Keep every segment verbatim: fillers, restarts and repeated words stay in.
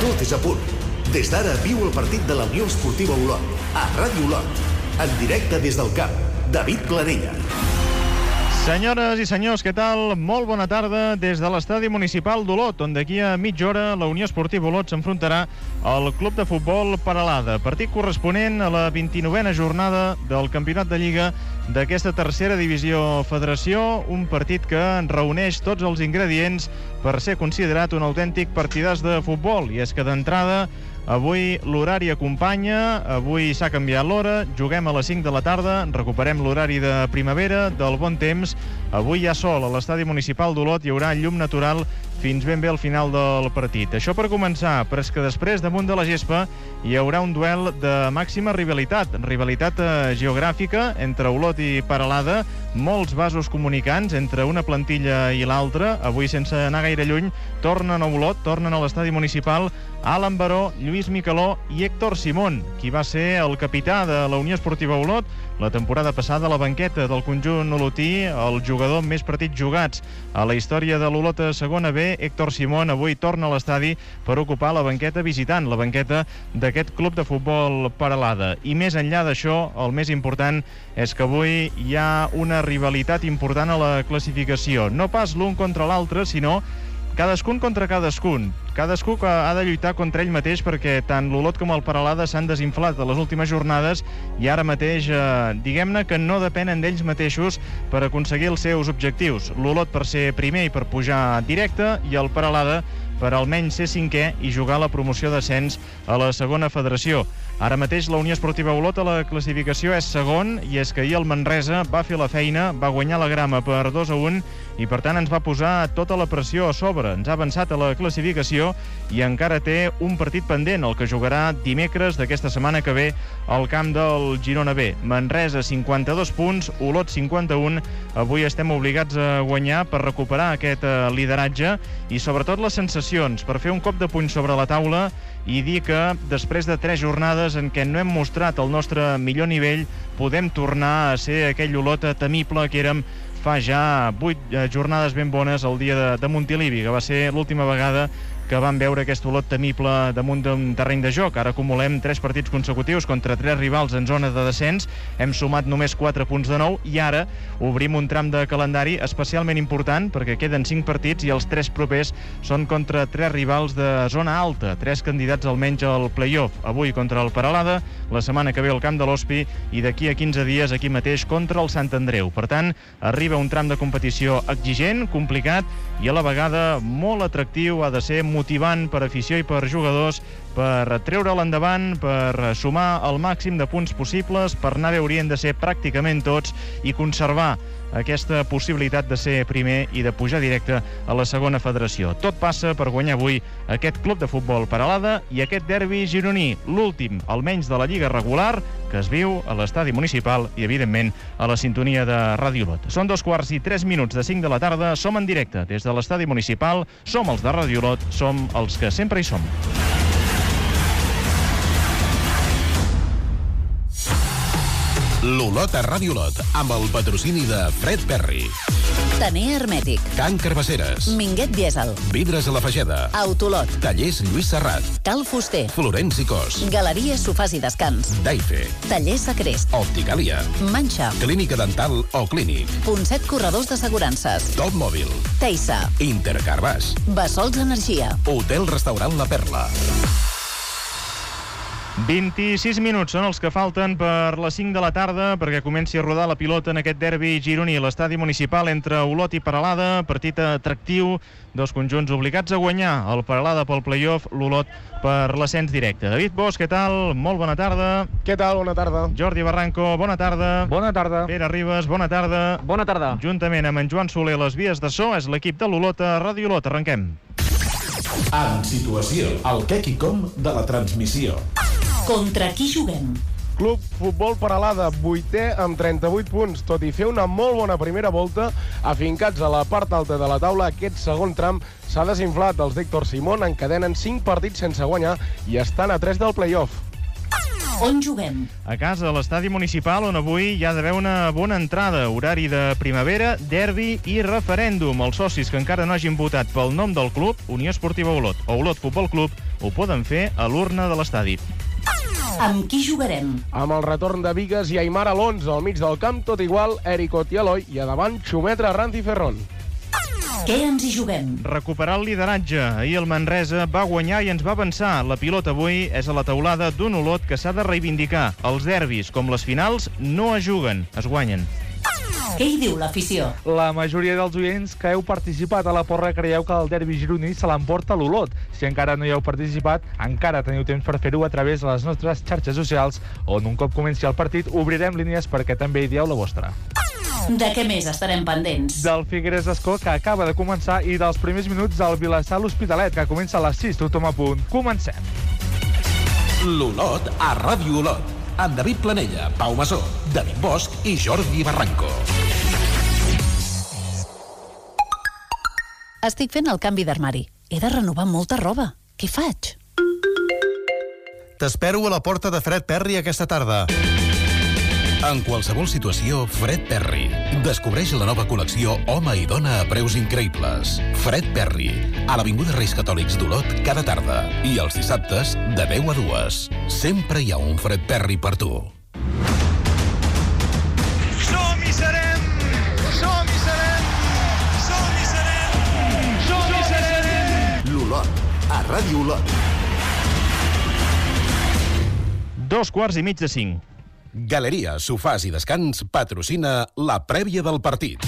Tot és a punt. Des d'ara viu el partit de la Unió Esportiva Olot, a Ràdio Olot. En directe des del camp, David Planella. Senyores i senyors, què tal? Molt bona tarda des de l'estadi municipal d'Olot, on d'aquí a mitja hora la Unió Esportiva Olot s'enfrontarà al Club de Futbol Peralada, partit corresponent a la vint-i-novena jornada del Campionat de Lliga d'aquesta tercera divisió federació, un partit que reuneix tots els ingredients per ser considerat un autèntic partidàs de futbol, i és que d'entrada avui l'horari acompanya, avui s'ha canviat l'hora, juguem a les cinc de la tarda, recuperem l'horari de primavera, del bon temps. Avui hi ha sol a l'estadi municipal d'Olot, hi haurà llum natural fins ben bé al final del partit. Això per començar, però és que després, damunt de la gespa, hi haurà un duel de màxima rivalitat, rivalitat eh, geogràfica entre Olot i Peralada, molts vasos comunicants entre una plantilla i l'altra. Avui, sense anar gaire lluny, tornen a Olot, tornen a l'estadi municipal Alan Baró, Lluís Micaló i Héctor Simón, qui va ser el capità de la Unió Esportiva Olot la temporada passada a la banqueta del conjunt olotí, el jugador amb més partits jugats a la història de l'Olot a segona B. Héctor Simón avui torna a l'estadi per ocupar la banqueta visitant, la banqueta d'aquest club de futbol Peralada. I més enllà d'això, el més important és que avui hi ha una rivalitat important a la classificació. No pas l'un contra l'altre, sinó cadascun contra cadascun. Cadascú que ha de lluitar contra ell mateix, perquè tant l'Olot com el Peralada s'han desinflat a les últimes jornades i ara mateix, eh, diguem-ne que no depenen d'ells mateixos per aconseguir els seus objectius. L'Olot per ser primer i per pujar directe, i el Peralada per almenys ser cinquè i jugar la promoció d'ascens a la segona federació. Ara mateix la Unió Esportiva Olot a la classificació és segon, i és que ahir el Manresa va fer la feina, va guanyar la grama per dos a un i per tant ens va posar tota la pressió a sobre. Ens ha avançat a la classificació i encara té un partit pendent, el que jugarà dimecres d'aquesta setmana que ve al camp del Girona B. Manresa cinquanta-dos punts, Olot cinquanta-un. Avui estem obligats a guanyar per recuperar aquest lideratge i sobretot les sensacions, per fer un cop de puny sobre la taula i dir que després de tres jornades en què no hem mostrat el nostre millor nivell, podem tornar a ser aquell Olot temible que érem fa ja vuit jornades ben bones el dia de, de Montilivi, que va ser l'última vegada que vam veure aquest Olot temible damunt d'un terreny de joc. Ara acumulem tres partits consecutius contra tres rivals en zona de descens, hem sumat només quatre punts de nou i ara obrim un tram de calendari especialment important, perquè queden cinc partits i els tres propers són contra tres rivals de zona alta, tres candidats almenys al play-off. Avui contra el Peralada, la setmana que ve al camp de l'Hospi i d'aquí a quinze dies aquí mateix contra el Sant Andreu. Per tant, arriba un tram de competició exigent, complicat i a la vegada molt atractiu. Ha de ser motivant per afició i per jugadors, per treure'l endavant, per sumar el màxim de punts possibles, per anar bé haurien de ser pràcticament tots i conservar aquesta possibilitat de ser primer i de pujar directe a la segona federació. Tot passa per guanyar avui aquest club de futbol Peralada i aquest derbi gironí, l'últim, almenys de la Lliga regular, que es viu a l'estadi municipal i, evidentment, a la sintonia de Ràdio Olot. Són dos quarts i tres minuts de cinc de la tarda, som en directe des de l'estadi municipal, som els de Ràdio Olot, som els que sempre hi som. L'Olot a Ràdio Olot, amb el patrocini de Fred Perry, Taner Hermètic, Can Carbaceres, Minguet Dièsel, Vidres a la Fageda, Autolot, Tallers Lluís Serrat, Cal Fuster, Florenci Cos, Galeria Sofàs i Descans, Daife, Tallers Sacrest, Opticalia, Manxa, Clínica Dental o Clínic, Ponset Corredors d'Assegurances, Top Mòbil, Teissa, Intercarbaix, Bessols Energia, Hotel Restaurant La Perla. vint-i-sis minuts són els que falten per les cinc de la tarda perquè comenci a rodar la pilota en aquest derbi gironí a l'estadi municipal entre Olot i Peralada, partit atractiu, dos conjunts obligats a guanyar, el Peralada pel play-off, l'Olot per l'ascens directe. David Bosch, què tal? Molt bona tarda. Què tal? Bona tarda. Jordi Barranco, bona tarda. Bona tarda. Pere Ribas, bona tarda. Bona tarda. Juntament amb en Joan Soler, les vies de so, és l'equip de l'Olot a Ràdio Olot. Arrenquem. En situació, el què i com de la transmissió. Contra qui juguem? Club Futbol Peralada, vuitè amb trenta-vuit punts. Tot i fer una molt bona primera volta, afincats a la part alta de la taula, aquest segon tram s'ha desinflat. Els d'Héctor Simón encadenen cinc partits sense guanyar i estan a tres del play-off. On juguem? A casa, a l'estadi municipal, on avui hi ha d'haver una bona entrada. Horari de primavera, derbi i referèndum. Els socis que encara no hagin votat pel nom del club, Unió Esportiva Olot o Olot Futbol Club, ho poden fer a l'urna de l'estadi. Amb qui jugarem? Amb el retorn de Bigues i Aimar Alonso al mig del camp, tot igual, Eric Ot i Eloi, i a davant Xumetra, Ranz i Ferrón. Què ens hi juguem? Recuperar el lideratge. Ahir el Manresa va guanyar i ens va avançar. La pilota avui és a la teulada d'un Olot que s'ha de reivindicar. Els derbis, com les finals, no es juguen, es guanyen. Què hi diu l'afició? La majoria dels oients que heu participat a la porra creieu que el derbi gironí se l'emporta l'Olot. Si encara no hi heu participat, encara teniu temps per fer-ho a través de les nostres xarxes socials, on un cop comenci el partit obrirem línies perquè també hi dieu la vostra. De què més estarem pendents? Del Figueres d'Escó, que acaba de començar, i dels primers minuts del Vilassar l'Hospitalet, que comença a les sis, tothom a punt. Comencem! L'Olot a Ràdio Olot, amb David Planella, Pau Masó, David Bosch i Jordi Barranco. Estic fent el canvi d'armari. He de renovar molta roba. Què faig? T'espero a la porta de Fred Perry aquesta tarda. En qualsevol situació, Fred Perry. Descobreix la nova col·lecció Home i Dona a preus increïbles. Fred Perry, a l'Avinguda Reis Catòlics d'Olot cada tarda. I els dissabtes, de deu a dues. Sempre hi ha un Fred Perry per tu. Som i serem! Som i serem! Som i serem! Som i serem! L'Olot, a Ràdio Olot. Dos quarts i mig de cinc. Galeria, sofàs i descans patrocina la prèvia del partit.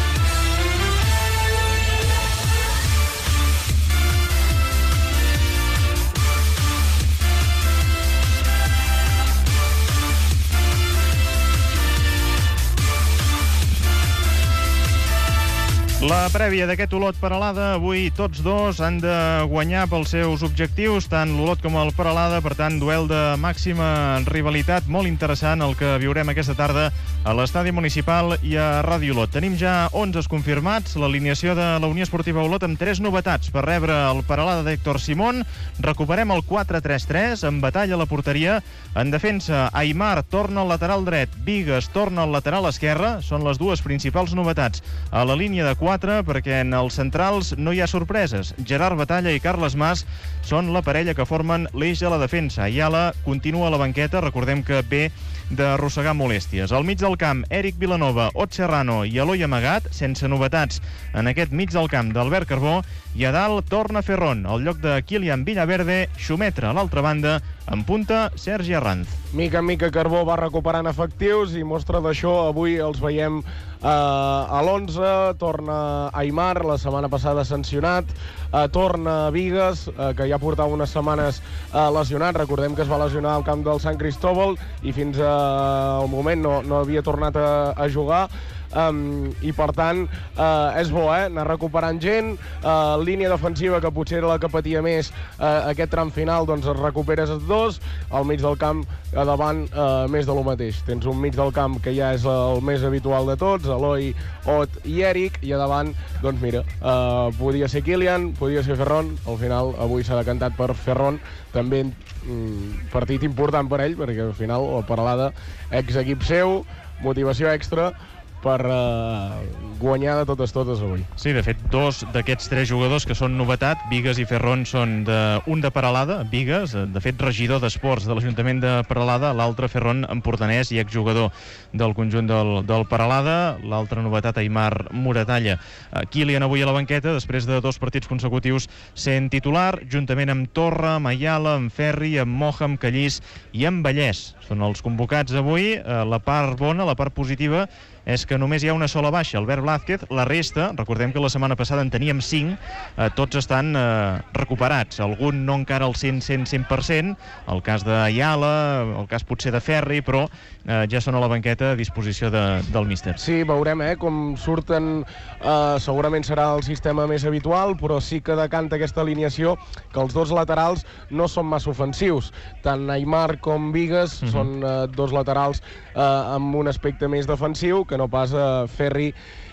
La prèvia d'aquest Olot Peralada, avui tots dos han de guanyar pels seus objectius, tant l'Olot com el Peralada, per tant, duel de màxima rivalitat, molt interessant el que viurem aquesta tarda a l'estadi municipal i a Ràdio Olot. Tenim ja onze confirmats, l'alineació de la Unió Esportiva Olot amb tres novetats per rebre el Peralada d'Héctor Simón. Recuperem el quatre tres tres, amb batalla a la porteria. En defensa, Aimar torna al lateral dret, Bigues torna al lateral esquerre, són les dues principals novetats. A la línia de quatre, perquè en els centrals no hi ha sorpreses. Gerard Batalla i Carles Mas són la parella que formen l'eix de la defensa. Ayala continua a la banqueta, recordem que ve d'arrossegar molèsties. Al mig del camp, Eric Vilanova, Ot Serrano i Eloi Amagat, sense novetats en aquest mig del camp d'Albert Carbó, i a dalt torna Ferrón, al lloc de Kilian Villaverde, Xumetra a l'altra banda, en punta Sergi Arranz. Mica en mica Carbó va recuperant efectius i mostra d'això avui els veiem eh, a l'onze, torna Aimar, la setmana passada sancionat, eh, torna Bigues, eh, que ja portava unes setmanes eh, lesionat, recordem que es va lesionar al camp del Sant Cristóbal i fins al moment no, no havia tornat a, a jugar. Um, i per tant uh, és bo, eh? anar recuperant gent, uh, línia defensiva que potser era la que patia més uh, aquest tram final, doncs es recuperes els dos, al mig del camp a davant uh, més de lo mateix, tens un mig del camp que ja és el més habitual de tots, Eloi, Ot i Eric, i a davant doncs mira, uh, podia ser Kilian, podia ser Ferrón, al final avui s'ha decantat per Ferrón, també mm, partit important per ell, perquè al final el Peralada, ex-equip seu, motivació extra per uh, guanyar de totes totes avui. Sí, de fet, dos d'aquests tres jugadors que són novetat, Bigues i Ferrón, són de, un de Peralada, Bigues, de fet regidor d'esports de l'Ajuntament de Peralada, l'altre Ferrón, empordanès i exjugador del conjunt del, del Peralada, l'altra novetat, Aimar Moratalla. Uh, Kilian avui a la banqueta, després de dos partits consecutius sent titular, juntament amb Torra, amb Ayala, amb Ferri, amb Moja, amb Callís i amb Vallès. Són els convocats avui. Uh, la part bona, la part positiva, és que només hi ha una sola baixa, Albert Blázquez. La resta, recordem que la setmana passada en teníem cinc, eh, tots estan eh, recuperats. Algun no encara al cent per cent, el cas d'Ayala, el cas potser de Ferri, però eh, ja són a la banqueta a disposició de, del míster. Sí, veurem eh, com surten, eh, segurament serà el sistema més habitual, però sí que decanta aquesta alineació que els dos laterals no són massa ofensius. Tant Aimar com Bigues mm-hmm. són eh, dos laterals eh, amb un aspecte més defensiu, que no pas eh, Ferri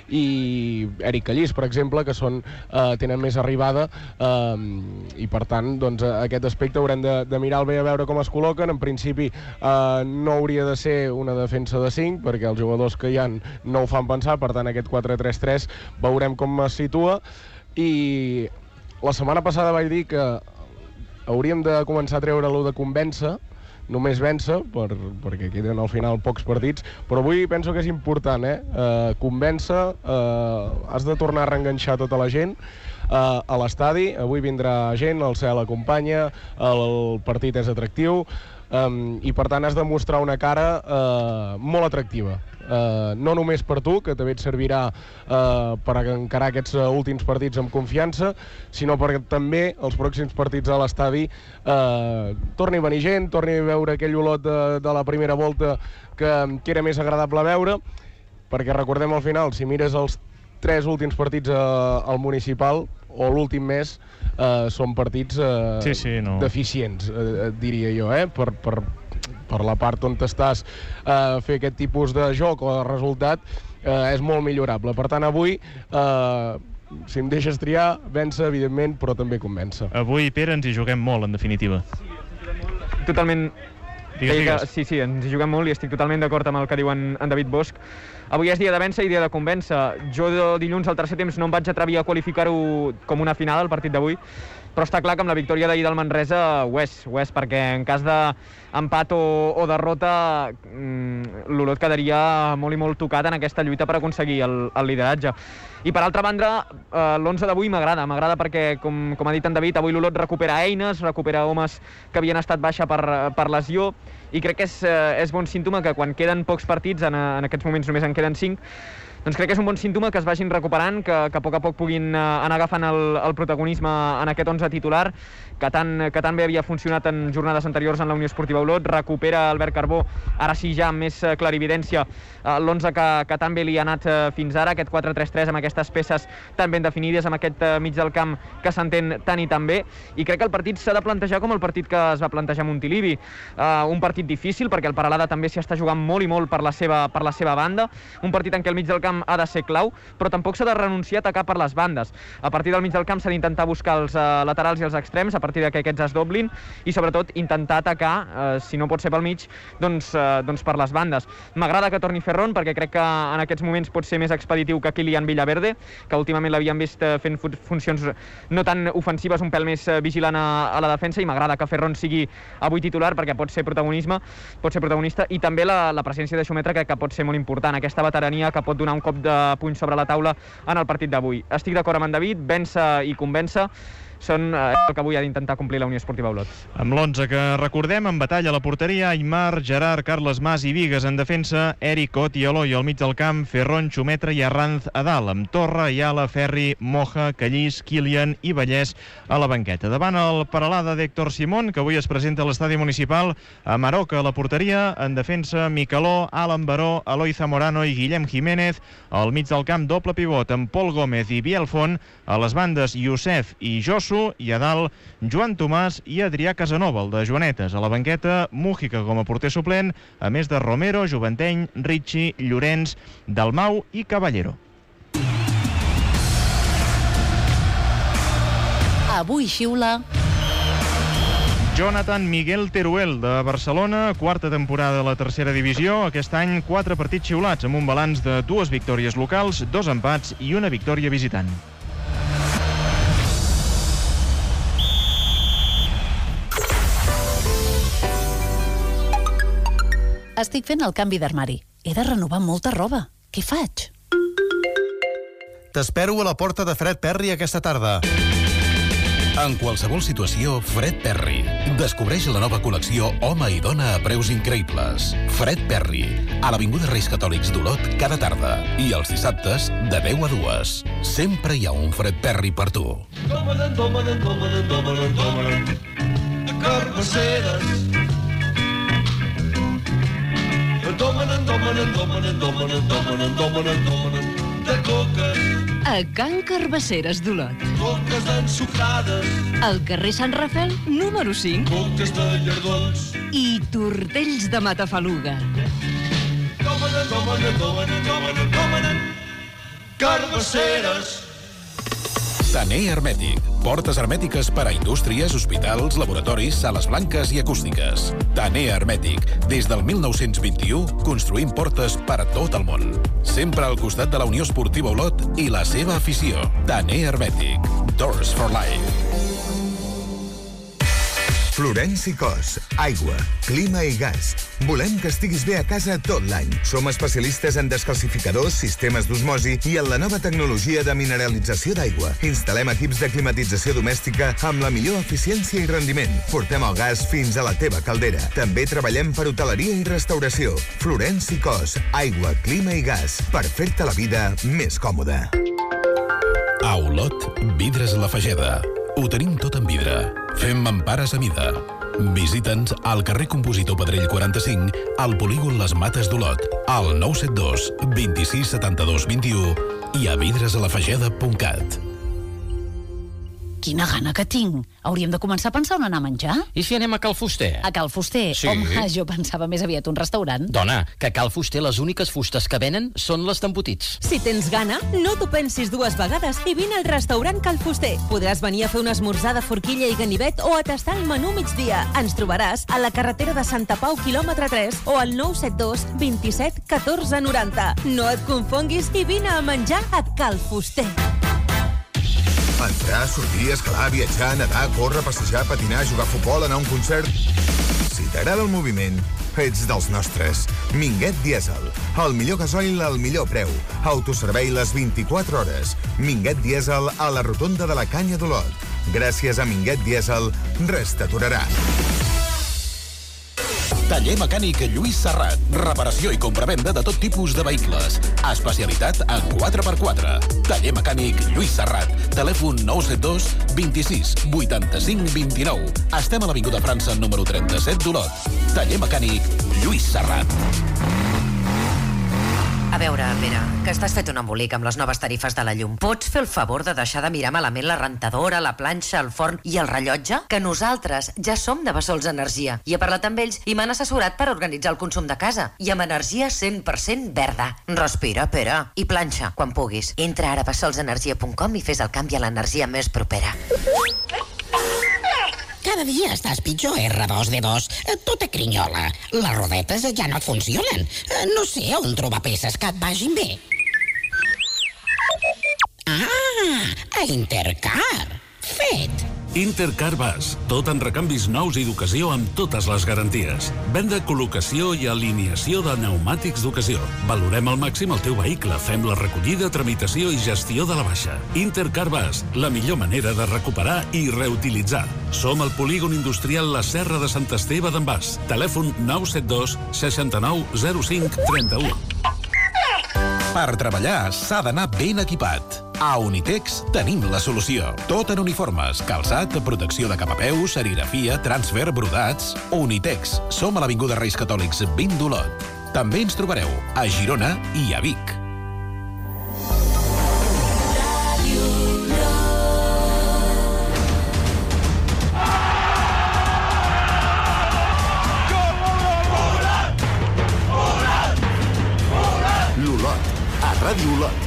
i Eric Callís, per exemple, que són, eh, tenen més arribada eh, i per tant doncs, aquest aspecte haurem de, de mirar bé a veure com es col·loquen. En principi eh, no hauria de ser una defensa de cinc perquè els jugadors que hi ha no ho fan pensar, per tant aquest quatre tres tres veurem com es situa. I la setmana passada vaig dir que hauríem de començar a treure-lo de convèncer, només vèncer, per, perquè queden al final pocs partits, però avui penso que és important, eh? Uh, convèncer, uh, has de tornar a reenganxar tota la gent uh, a l'estadi, avui vindrà gent, el cel acompanya, el partit és atractiu, um, i per tant has de mostrar una cara uh, molt atractiva. Uh, no només per tu, que també et servirà uh, per encarar aquests uh, últims partits amb confiança, sinó perquè també els pròxims partits a l'estadi uh, torni a venir gent, torni a veure aquell olot de, de la primera volta que, que era més agradable veure, perquè recordem al final, si mires els tres últims partits uh, al municipal o l'últim mes, uh, són partits uh, sí, sí, no. deficients, uh, diria jo, eh? per, per per la part on estàs a eh, fer aquest tipus de joc o de resultat, eh, és molt millorable. Per tant, avui, eh, si em deixes triar, vèncer, evidentment, però també convèncer. Avui, Pere, ens hi juguem molt, en definitiva. Totalment... Digues, digues. Sí, sí, ens hi juguem molt i estic totalment d'acord amb el que diu en, en David Bosch. Avui és dia de vèncer i dia de convèncer. Jo dilluns, al tercer temps, no em vaig atrevir a qualificar-ho com una final, el partit d'avui, però està clar que amb la victòria d'ahir del Manresa ho és, ho és, perquè en cas d'empat o, o derrota mmm, l'Olot quedaria molt i molt tocat en aquesta lluita per aconseguir el, el lideratge. I per altra banda, eh, l'onze d'avui m'agrada, m'agrada perquè, com, com ha dit en David, avui l'Olot recupera eines, recupera homes que havien estat baixa per, per lesió, i crec que és, eh, és bon símptoma que quan queden pocs partits, en, en aquests moments només en queden cinc, doncs crec que és un bon símptoma que es vagin recuperant, que, que a poc a poc puguin uh, anar agafant el, el protagonisme en aquest onze titular, que tan, que tan bé havia funcionat en jornades anteriors en la Unió Esportiva Olot. Recupera Albert Carbó, ara sí ja amb més uh, clarividència, uh, l'onze que, que tan bé li ha anat uh, fins ara, aquest quatre tres tres amb aquestes peces tan ben definides, amb aquest uh, mig del camp que s'entén tant i tan bé, i crec que el partit s'ha de plantejar com el partit que es va plantejar a Montilivi, uh, un partit difícil perquè el Peralada també s'hi està jugant molt i molt per la seva, per la seva banda, un partit en què el mig del camp ha de ser clau, però tampoc s'ha de renunciar a atacar per les bandes. A partir del mig del camp s'ha d'intentar buscar els uh, laterals i els extrems, a partir de que aquests es doblin, i sobretot intentar atacar, uh, si no pot ser pel mig, doncs, uh, doncs per les bandes. M'agrada que torni Ferron, perquè crec que en aquests moments pot ser més expeditiu que Kilian Villaverde, que últimament l'havíem vist uh, fent funcions no tan ofensives, un pèl més uh, vigilant a, a la defensa, i m'agrada que Ferron sigui avui titular, perquè pot ser protagonisme, pot ser protagonista, i també la, la presència de Xumetra crec que pot ser molt important, aquesta veterania que pot donar un cop de puny sobre la taula en el partit d'avui. Estic d'acord amb en David, vèncer i convèncer són eh, el que avui ha d'intentar complir la Unió Esportiva Olot. Amb l'onze que recordem, en batalla a la porteria, Aimar, Gerard, Carles Mas i Vigues en defensa, Eric, Ot i Eloi al mig del camp, Ferron, Xumetra i Arranz a dalt, amb Torra, Ayala, Ferri, Moja, Callís, Kilian i Vallès a la banqueta. Davant el Peralada d'Héctor Simón, que avui es presenta a l'estadi municipal, a Maroca a la porteria, en defensa, Micaló, Alan Baró, Eloi Zamorano i Guillem Jiménez, al mig del camp doble pivot amb Pol Gómez i Biel Font, a les bandes Youssef i Josu, i a dalt Joan Tomàs i Adrià Casanova, el de Joanetes. A la banqueta, Mújica com a porter suplent, a més de Romero, Juventeny, Ricci, Llorenç, Dalmau i Caballero. Avui xiula Jonathan Miguel Teruel, de Barcelona, quarta temporada de la tercera divisió. Aquest any, quatre partits xiulats, amb un balanç de dues victòries locals, dos empats i una victòria visitant. Estic fent el canvi d'armari. He de renovar molta roba. Què faig? T'espero a la porta de Fred Perry aquesta tarda. En qualsevol situació, Fred Perry. Descobreix la nova col·lecció Home i Dona a preus increïbles. Fred Perry, a l'Avinguda Reis Catòlics d'Olot cada tarda. I els dissabtes, de deu a dues. Sempre hi ha un Fred Perry per tu. Domanen, domanen, domanen, domanen, domanen. Carbasseres. Domanen, domanen, domanen, domanen, domanen, domanen, domanen. De coques. A Can Carbasseres d'Olot. Coques ensucrades. Al carrer Sant Rafel, número cinc. Coques de llardons. I tortells de Matafaluga. Domanen, domanen, domanen, domanen, domanen. Carbasseres. Taner Hermètic. Portes hermètiques per a indústries, hospitals, laboratoris, sales blanques i acústiques. Taner Hermètic. Des del mil nou-cents vint-i-u, construïm portes per a tot el món. Sempre al costat de la Unió Esportiva Olot i la seva afició. Taner Hermètic. Doors for Life. Florenci Cos, aigua, clima i gas. Volem que estiguis bé a casa tot l'any. Som especialistes en descalcificadors, sistemes d'osmosi i en la nova tecnologia de mineralització d'aigua. Instal·lem equips de climatització domèstica amb la millor eficiència i rendiment. Portem el gas fins a la teva caldera. També treballem per hoteleria i restauració. Florenci Cos, aigua, clima i gas, per fer-te la vida més còmoda. A Olot, Vidres La Fageda. Ho tenim tot en vidre. Fem mampares a mida. Visita'ns al carrer Compositor Pedrell quaranta-cinc, al polígon Les Mates d'Olot, al nou set dos, vint-i-sis, setanta-dos, vint-i-u i a vidresalafageda punt cat. Quina gana que tinc. Hauríem de començar a pensar on anar a menjar? I si anem a Cal Fuster? A Cal Fuster? Sí. Home, jo pensava més aviat un restaurant. Dona, que a Cal Fuster les úniques fustes que venen són les d'embotits. Si tens gana, no t'ho pensis dues vegades i vine al restaurant Cal Fuster. Podràs venir a fer un esmorzar de forquilla i ganivet o a tastar el menú migdia. Ens trobaràs a la carretera de Santa Pau, quilòmetre tres, o al nou set dos, vint-i-set, catorze, noranta. No et confonguis i vine a menjar a Cal Fuster. Entrar, sortir, escalar, viatjar, nedar, córrer, passejar, patinar, jugar a futbol, anar a un concert... Si t'agrada el moviment, ets dels nostres. Minguet Dièsel. El millor gasoil al millor preu. Autoservei les vint-i-quatre hores. Minguet Dièsel a la rotonda de la Canya d'Olot. Gràcies a Minguet Dièsel, res t'aturarà. Taller mecànic Lluís Serrat. Reparació i compravenda de tot tipus de vehicles. Especialitat en quatre per quatre. Taller mecànic Lluís Serrat. Telèfon nou set dos, vint-i-sis, vuitanta-cinc, vint-i-nou. Estem a l'Avinguda França, número trenta-set d'Olot. Taller mecànic Lluís Serrat. A veure, Pere, que estàs fet un embolic amb les noves tarifes de la llum. Pots fer el favor de deixar de mirar malament la rentadora, la planxa, el forn i el rellotge? Que nosaltres ja som de Bessols Energia. I he parlat amb ells i m'han assessorat per organitzar el consum de casa. I amb energia cent per cent verda. Respira, Pere. I planxa, quan puguis. Entra ara a bessols energia punt com i fes el canvi a l'energia més propera. Cada dia estàs pitjor, erre dos de dos. Tu te crinyola. Les rodetes ja no et funcionen. No sé on trobar peces que et vagin bé. Ah, a Intercar. Fet. Intercar Bus, tot en recanvis nous i d'ocasió amb totes les garanties. Venda, col·locació i alineació de pneumàtics d'ocasió. Valorem al màxim el teu vehicle, fem la recollida, tramitació i gestió de la baixa. Intercar Bus, la millor manera de recuperar i reutilitzar. Som al polígon industrial La Serra de Sant Esteve d'en Bas. Telèfon nou set dos, seixanta-nou, zero cinc, trenta-u. Per treballar s'ha d'anar ben equipat. A Unitex tenim la solució. Tot en uniformes, calçat, protecció de cap a peus, serigrafia, transfer, brodats... Unitex. Som a l'Avinguda Reis Catòlics vint d'Olot. També ens trobareu a Girona i a Vic. L'Olot, a Ràdio Olot.